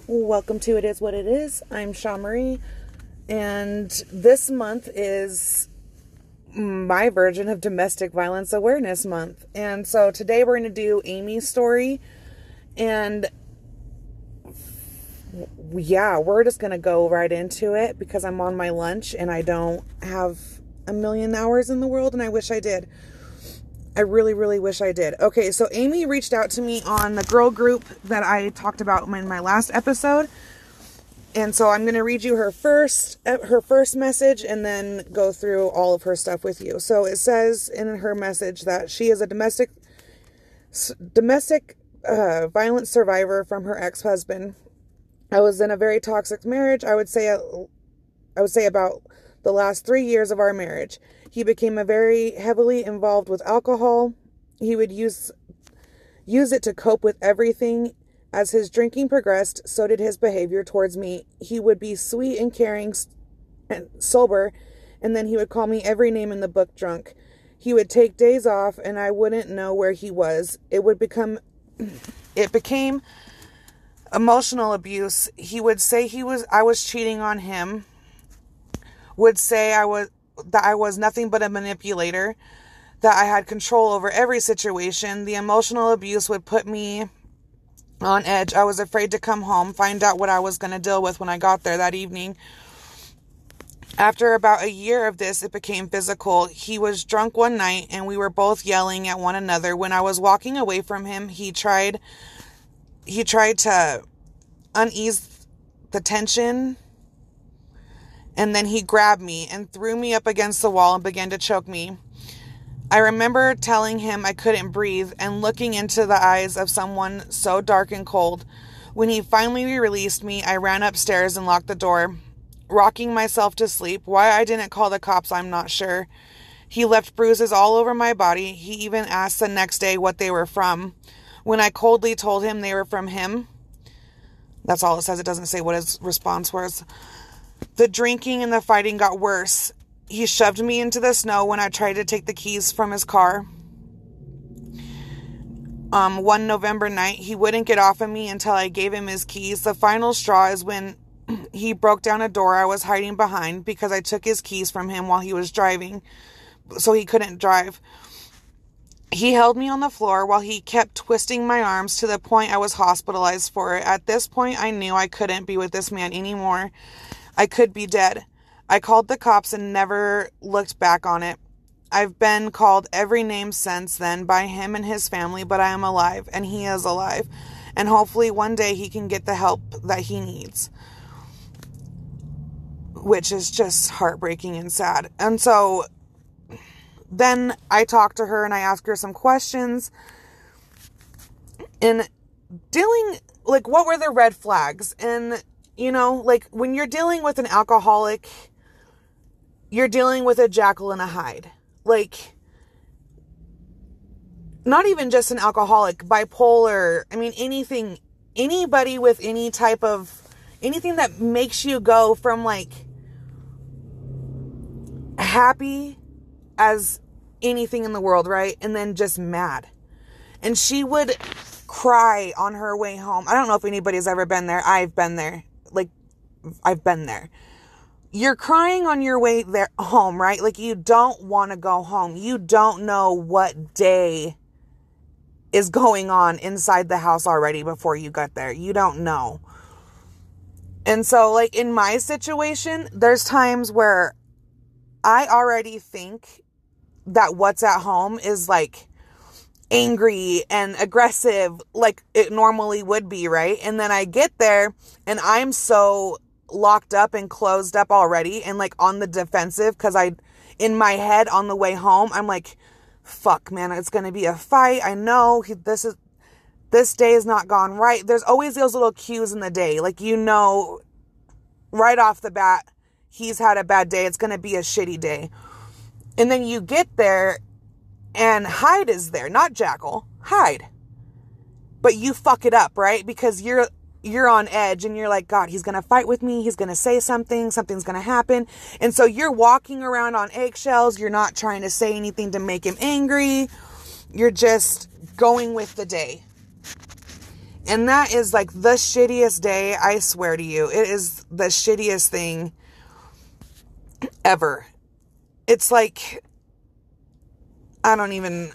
Welcome to It Is What It Is. I'm Sha Marie, and this month is my version of Domestic Violence Awareness Month. And so today we're going to do Amy's story, and yeah, we're just going to go right into it because I'm on my lunch and I don't have a million hours in the world, and I wish I did. I really, really wish I did. Okay, so Amy reached out to me on the girl group that I talked about in my last episode. And so I'm going to read you her first message and then go through all of her stuff with you. So it says in her message that she is a domestic violence survivor from her ex-husband. I was in a very toxic marriage. I would say about the last 3 years of our marriage. He became very heavily involved with alcohol. He would use it to cope with everything. As his drinking progressed, so did his behavior towards me. He would be sweet and caring and sober, and then he would call me every name in the book drunk. He would take days off, and I wouldn't know where he was. It became emotional abuse. He would say I was cheating on him. Would say that I was nothing but a manipulator, that I had control over every situation. The emotional abuse would put me on edge. I was afraid to come home, find out what I was going to deal with when I got there that evening. After about a year of this, it became physical. He was drunk one night and we were both yelling at one another. When I was walking away from him, he tried to unease the tension. And then he grabbed me and threw me up against the wall and began to choke me. I remember telling him I couldn't breathe and looking into the eyes of someone so dark and cold. When he finally released me, I ran upstairs and locked the door, rocking myself to sleep. Why I didn't call the cops, I'm not sure. He left bruises all over my body. He even asked the next day what they were from. When I coldly told him they were from him, that's all it says. It doesn't say what his response was. The drinking and the fighting got worse. He shoved me into the snow when I tried to take the keys from his car. One November night, he wouldn't get off of me until I gave him his keys. The final straw is when he broke down a door I was hiding behind because I took his keys from him while he was driving, so he couldn't drive. He held me on the floor while he kept twisting my arms to the point I was hospitalized for it. At this point, I knew I couldn't be with this man anymore. I could be dead. I called the cops and never looked back on it. I've been called every name since then by him and his family, but I am alive and he is alive. And hopefully one day he can get the help that he needs. Which is just heartbreaking and sad. And so then I talked to her and I asked her some questions. And what were the red flags? And, when you're dealing with an alcoholic, you're dealing with a Jekyll and a Hyde. Not even just an alcoholic, bipolar. I mean, anybody with anything that makes you go from happy as anything in the world, right? And then just mad. And she would cry on her way home. I don't know if anybody's ever been there. I've been there. I've been there. You're crying on your way there home, right? You don't want to go home. You don't know what day is going on inside the house already before you got there. You don't know. And so, in my situation, there's times where I already think that what's at home is, angry and aggressive, like it normally would be, right? And then I get there, and I'm so locked up and closed up already and on the defensive because in my head on the way home, I'm like, fuck, man, it's going to be a fight. I know this day has not gone right. There's always those little cues in the day. Right off the bat, he's had a bad day. It's going to be a shitty day. And then you get there and Hyde is there, not Jekyll, Hyde. But you fuck it up, right? Because you're on edge and you're like, God, he's going to fight with me. He's going to say something's going to happen. And so you're walking around on eggshells. You're not trying to say anything to make him angry. You're just going with the day. And that is like the shittiest day, I swear to you. It is the shittiest thing ever. It's like, I don't even,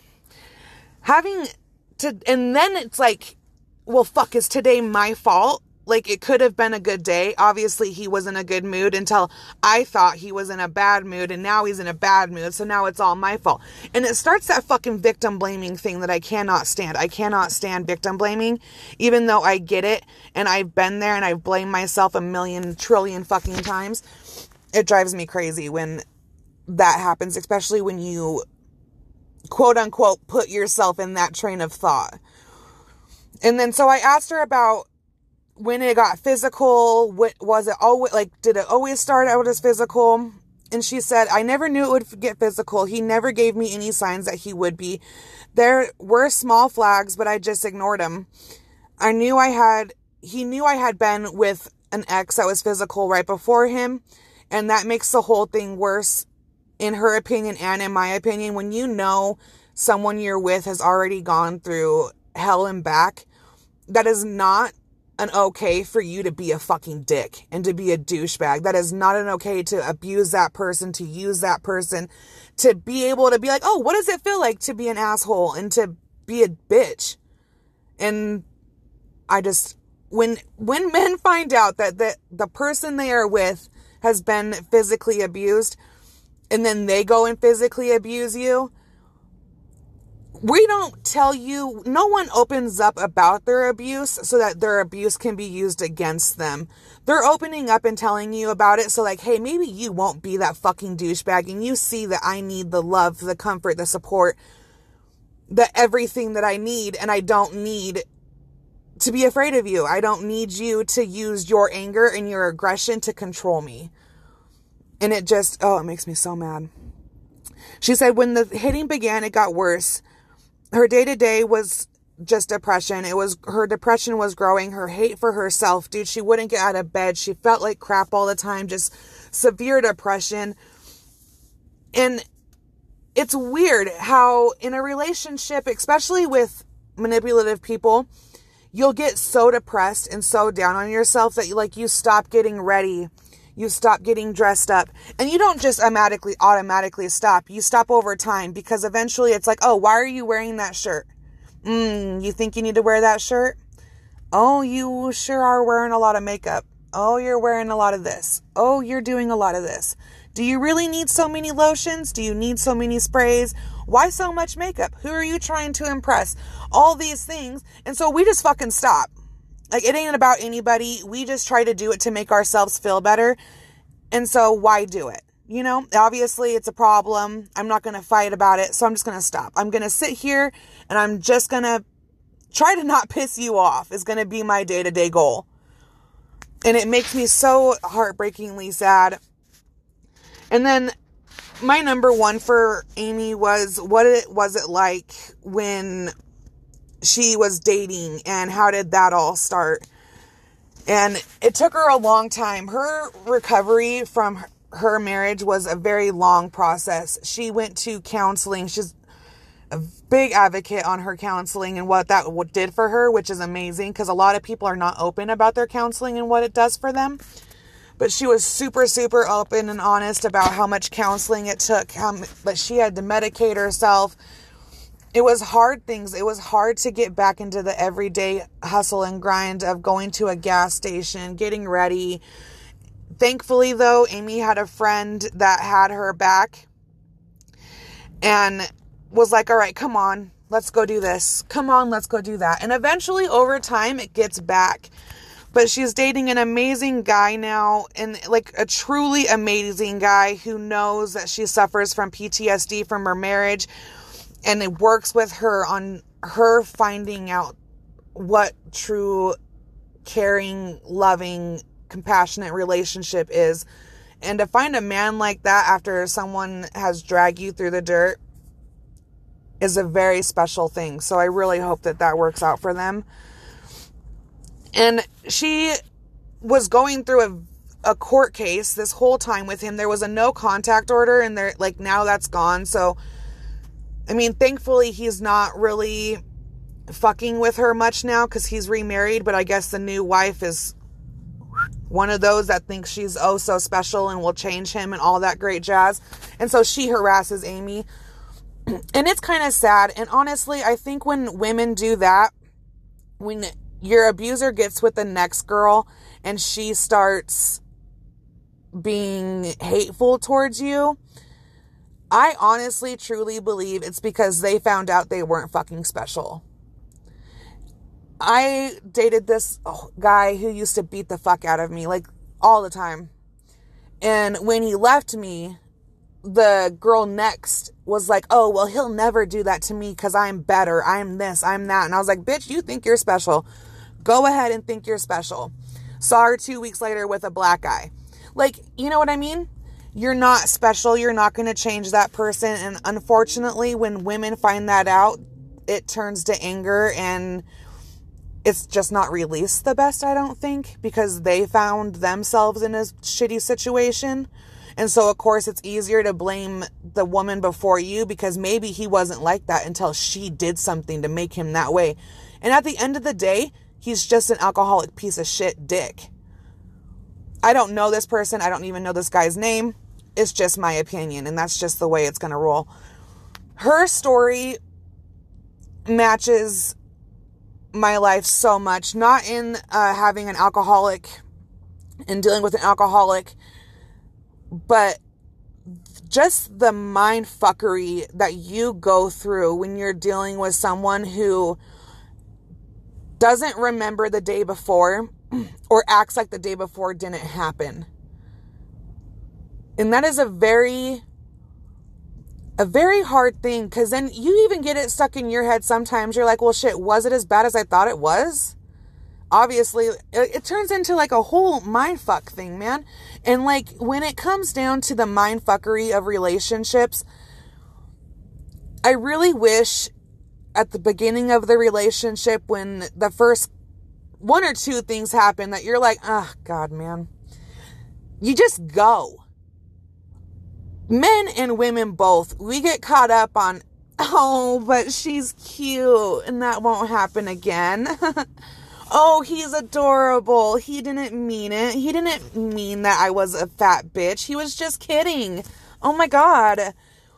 having to, and then it's like, well, fuck, is today my fault? Like, it could have been a good day. Obviously, he was in a good mood until I thought he was in a bad mood, and now he's in a bad mood, so now it's all my fault. And it starts that fucking victim blaming thing that I cannot stand. I cannot stand victim blaming, even though I get it, and I've been there, and I've blamed myself a million trillion fucking times. It drives me crazy when that happens, especially when you, quote unquote, put yourself in that train of thought. And then, so I asked her about when it got physical. What was it always like? Did it always start out as physical? And she said, I never knew it would get physical. He never gave me any signs that he would be. There were small flags, but I just ignored him. He knew I had been with an ex that was physical right before him. And that makes the whole thing worse, in her opinion and in my opinion. When you know someone you're with has already gone through hell and back, that is not an okay for you to be a fucking dick and to be a douchebag. That is not an okay to abuse that person, to use that person, to be able to be like, oh, what does it feel like to be an asshole and to be a bitch? And I just, when men find out that the person they are with has been physically abused, and then they go and physically abuse you, we don't tell you, no one opens up about their abuse so that their abuse can be used against them. They're opening up and telling you about it so like, hey, maybe you won't be that fucking douchebag, and you see that I need the love, the comfort, the support, the everything that I need, and I don't need to be afraid of you. I don't need you to use your anger and your aggression to control me. And it just, it makes me so mad. She said when the hitting began, it got worse. Her day-to-day was just depression. Her depression was growing. Her hate for herself, dude, she wouldn't get out of bed. She felt like crap all the time, just severe depression. And it's weird how in a relationship, especially with manipulative people, you'll get so depressed and so down on yourself that you stop getting ready. You stop getting dressed up, and you don't just automatically stop. You stop over time, because eventually it's like, oh, why are you wearing that shirt? You think you need to wear that shirt? Oh, you sure are wearing a lot of makeup. Oh, you're wearing a lot of this. Oh, you're doing a lot of this. Do you really need so many lotions? Do you need so many sprays? Why so much makeup? Who are you trying to impress? All these things. And so we just fucking stop. Like, it ain't about anybody. We just try to do it to make ourselves feel better. And so why do it? You know, obviously it's a problem. I'm not going to fight about it. So I'm just going to stop. I'm going to sit here and I'm just going to try to not piss you off is going to be my day-to-day goal. And it makes me so heartbreakingly sad. And then my number one for Amy was, what was it like when she was dating, and how did that all start? And it took her a long time. Her recovery from her marriage was a very long process. She went to counseling. She's a big advocate on her counseling and what that did for her, which is amazing, because a lot of people are not open about their counseling and what it does for them. But she was super, super open and honest about how much counseling it took, that she had to medicate herself. It was hard things. It was hard to get back into the everyday hustle and grind of going to a gas station, getting ready. Thankfully, though, Amy had a friend that had her back and was like, all right, come on, let's go do this. Come on, let's go do that. And eventually, over time, it gets back. But she's dating an amazing guy now, and like a truly amazing guy who knows that she suffers from PTSD from her marriage. And it works with her on her finding out what true, caring, loving, compassionate relationship is. And to find a man like that after someone has dragged you through the dirt is a very special thing. So I really hope that that works out for them. And she was going through a court case this whole time with him. There was a no contact order, and now that's gone. So, I mean, thankfully he's not really fucking with her much now because he's remarried, but I guess the new wife is one of those that thinks she's oh so special and will change him and all that great jazz. And so she harasses Amy. And it's kind of sad. And honestly, I think when women do that, when your abuser gets with the next girl and she starts being hateful towards you, I honestly, truly believe it's because they found out they weren't fucking special. I dated this guy who used to beat the fuck out of me, like, all the time. And when he left me, the girl next was like, oh, well, he'll never do that to me because I'm better. I'm this, I'm that. And I was like, bitch, you think you're special. Go ahead and think you're special. Saw her 2 weeks later with a black guy. Like, you know what I mean? You're not special. You're not going to change that person. And unfortunately, when women find that out, it turns to anger, and it's just not released the best, I don't think, because they found themselves in a shitty situation. And so, of course, it's easier to blame the woman before you because maybe he wasn't like that until she did something to make him that way. And at the end of the day, he's just an alcoholic piece of shit dick. I don't know this person. I don't even know this guy's name. It's just my opinion, and that's just the way it's going to roll. Her story matches my life so much, not in having an alcoholic and dealing with an alcoholic, but just the mind fuckery that you go through when you're dealing with someone who doesn't remember the day before or acts like the day before didn't happen. And that is a very hard thing, because then you even get it stuck in your head sometimes. You're like, well, shit, was it as bad as I thought it was? Obviously, it turns into like a whole mindfuck thing, man. And like, when it comes down to the mindfuckery of relationships, I really wish at the beginning of the relationship, when the first one or two things happen, that you're like, oh, God, man. You just go. Men and women both, we get caught up on, oh, but she's cute and that won't happen again. Oh, he's adorable. He didn't mean it. He didn't mean that I was a fat bitch. He was just kidding. Oh my God.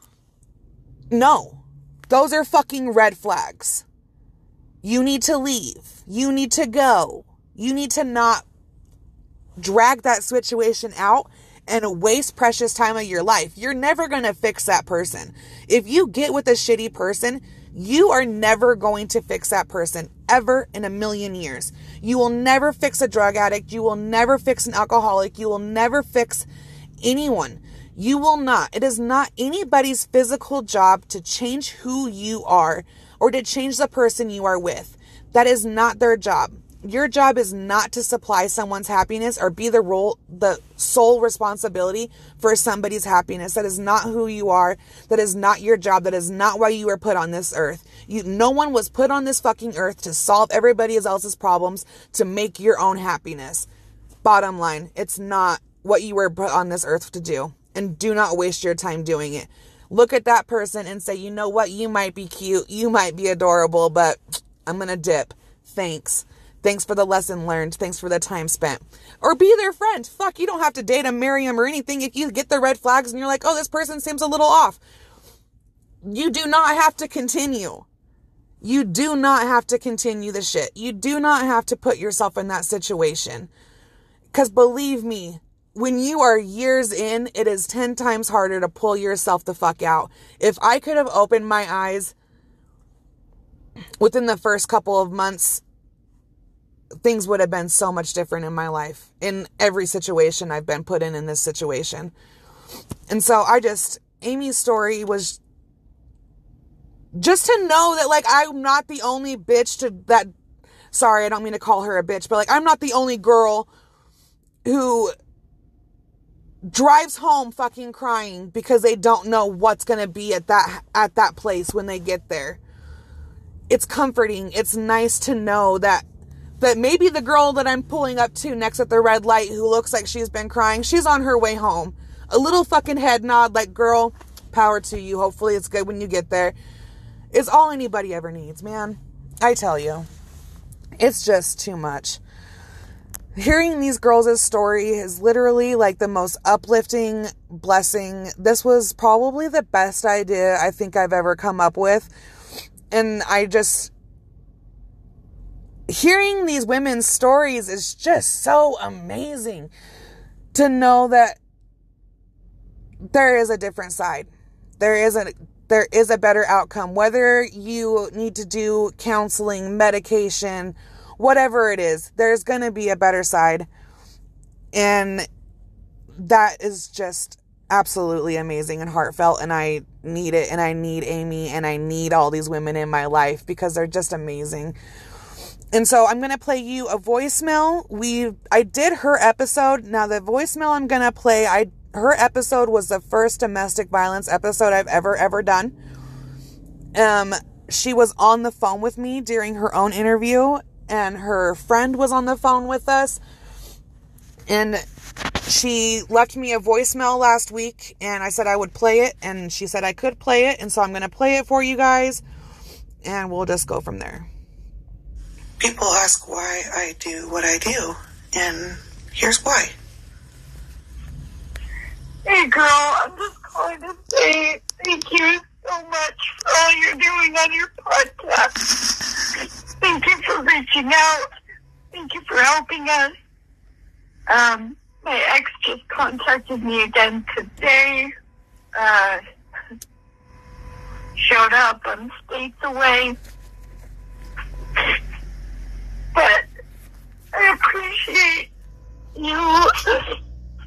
No, those are fucking red flags. You need to leave. You need to go. You need to not drag that situation out and waste precious time of your life. You're never going to fix that person. If you get with a shitty person, you are never going to fix that person ever in a million years. You will never fix a drug addict. You will never fix an alcoholic. You will never fix anyone. You will not. It is not anybody's physical job to change who you are or to change the person you are with. That is not their job. Your job is not to supply someone's happiness or be the sole responsibility for somebody's happiness. That is not who you are. That is not your job. That is not why you were put on this earth. No one was put on this fucking earth to solve everybody else's problems, to make your own happiness. Bottom line, it's not what you were put on this earth to do. And do not waste your time doing it. Look at that person and say, you know what? You might be cute. You might be adorable, but I'm going to dip. Thanks. Thanks for the lesson learned. Thanks for the time spent. Or be their friend. Fuck, you don't have to date them, marry them, or anything. If you get the red flags and you're like, oh, this person seems a little off, you do not have to continue. You do not have to continue the shit. You do not have to put yourself in that situation. Because believe me, when you are years in, it is 10 times harder to pull yourself the fuck out. If I could have opened my eyes within the first couple of months, things would have been so much different in my life, in every situation I've been put in this situation. And so Amy's story was just to know that, like, I'm not the only bitch sorry, I don't mean to call her a bitch, but like, I'm not the only girl who drives home fucking crying because they don't know what's going to be at that place when they get there. It's comforting. It's nice to know that maybe the girl that I'm pulling up to next at the red light who looks like she's been crying, she's on her way home. A little fucking head nod like, girl, power to you. Hopefully it's good when you get there. It's all anybody ever needs, man. I tell you, it's just too much. Hearing these girls' story is literally like the most uplifting blessing. This was probably the best idea I think I've ever come up with. And hearing these women's stories is just so amazing to know that there is a different side. There is a better outcome. Whether you need to do counseling, medication, whatever it is, there's going to be a better side. And that is just absolutely amazing and heartfelt. And I need it. And I need Amy. And I need all these women in my life because they're just amazing. And so I'm going to play you a voicemail. I did her episode. Now the voicemail I'm going to play, her episode was the first domestic violence episode I've ever done. She was on the phone with me during her own interview, and her friend was on the phone with us, and she left me a voicemail last week, and I said I would play it, and she said I could play it, and so I'm going to play it for you guys, and we'll just go from there. People ask why I do what I do, and here's why. Hey girl, I'm just calling to say thank you so much for all you're doing on your podcast. Thank you for reaching out. Thank you for helping us. My ex just contacted me again today. Showed up. I'm states away. But I appreciate you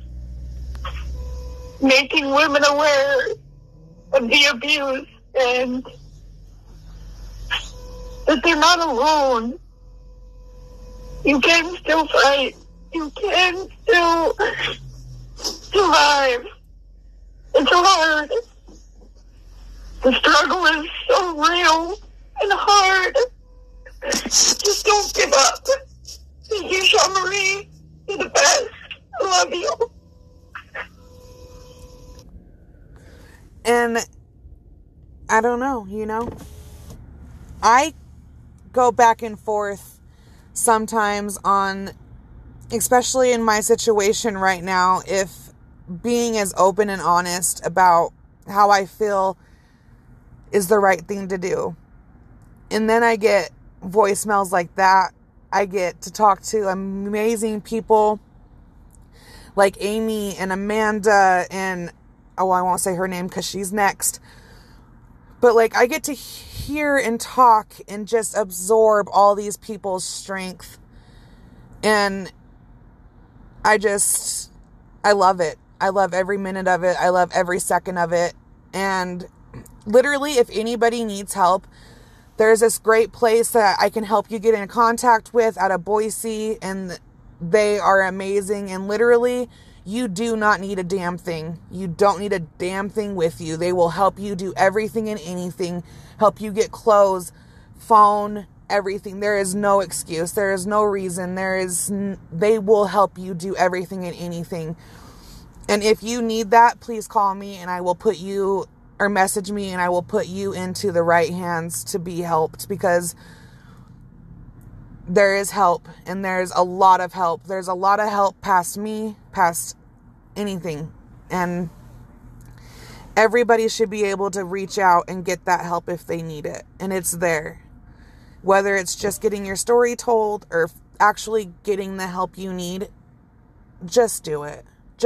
making women aware of the abuse and that they're not alone. You can still fight. You can still survive. It's hard. The struggle is so real and hard. Just don't give up. Thank you, Jean-Marie. You're the best. I love you. And I don't know, I go back and forth sometimes on, especially in my situation right now, if being as open and honest about how I feel is the right thing to do. And then I get voicemails like that. I get to talk to amazing people like Amy and Amanda and, I won't say her name because she's next. But I get to hear and talk and just absorb all these people's strength. And I love it. I love every minute of it. I love every second of it. And literally, if anybody needs help, there's this great place that I can help you get in contact with out of Boise. And they are amazing. And literally, you do not need a damn thing. You don't need a damn thing with you. They will help you do everything and anything. Help you get clothes, phone, everything. There is no excuse. There is no reason. They will help you do everything and anything. And if you need that, please call me and I will put you, or message me, and I will put you into the right hands to be helped, because there is help, and there's a lot of help. There's a lot of help past me, past anything. And everybody should be able to reach out and get that help if they need it. And it's there. Whether it's just getting your story told or actually getting the help you need, just do it.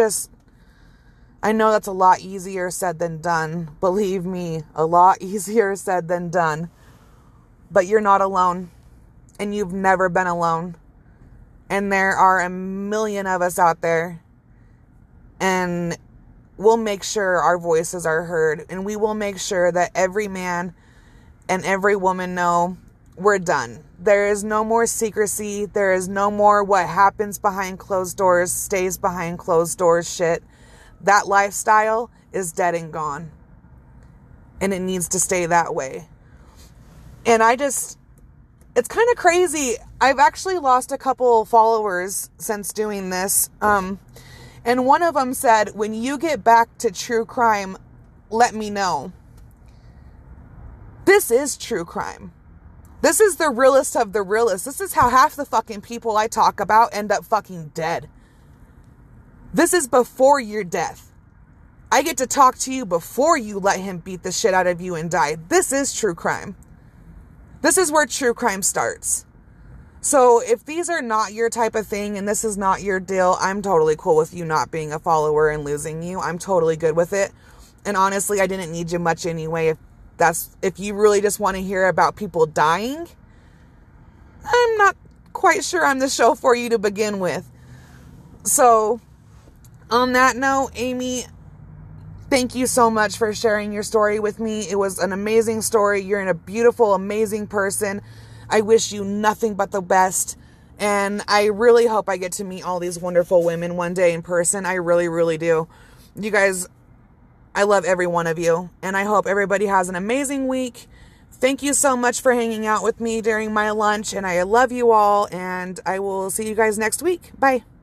I know that's a lot easier said than done. Believe me, a lot easier said than done. But you're not alone. And you've never been alone. And there are a million of us out there. And we'll make sure our voices are heard. And we will make sure that every man and every woman know we're done. There is no more secrecy. There is no more what happens behind closed doors stays behind closed doors shit. That lifestyle is dead and gone. And it needs to stay that way. And it's kind of crazy. I've actually lost a couple followers since doing this. And one of them said, when you get back to true crime, let me know. This is true crime. This is the realest of the realest. This is how half the fucking people I talk about end up fucking dead. This is before your death. I get to talk to you before you let him beat the shit out of you and die. This is true crime. This is where true crime starts. So if these are not your type of thing and this is not your deal, I'm totally cool with you not being a follower and losing you. I'm totally good with it. And honestly, I didn't need you much anyway. If you really just want to hear about people dying, I'm not quite sure I'm the show for you to begin with. So on that note, Amy, thank you so much for sharing your story with me. It was an amazing story. You're a beautiful, amazing person. I wish you nothing but the best. And I really hope I get to meet all these wonderful women one day in person. I really, really do. You guys, I love every one of you. And I hope everybody has an amazing week. Thank you so much for hanging out with me during my lunch. And I love you all. And I will see you guys next week. Bye.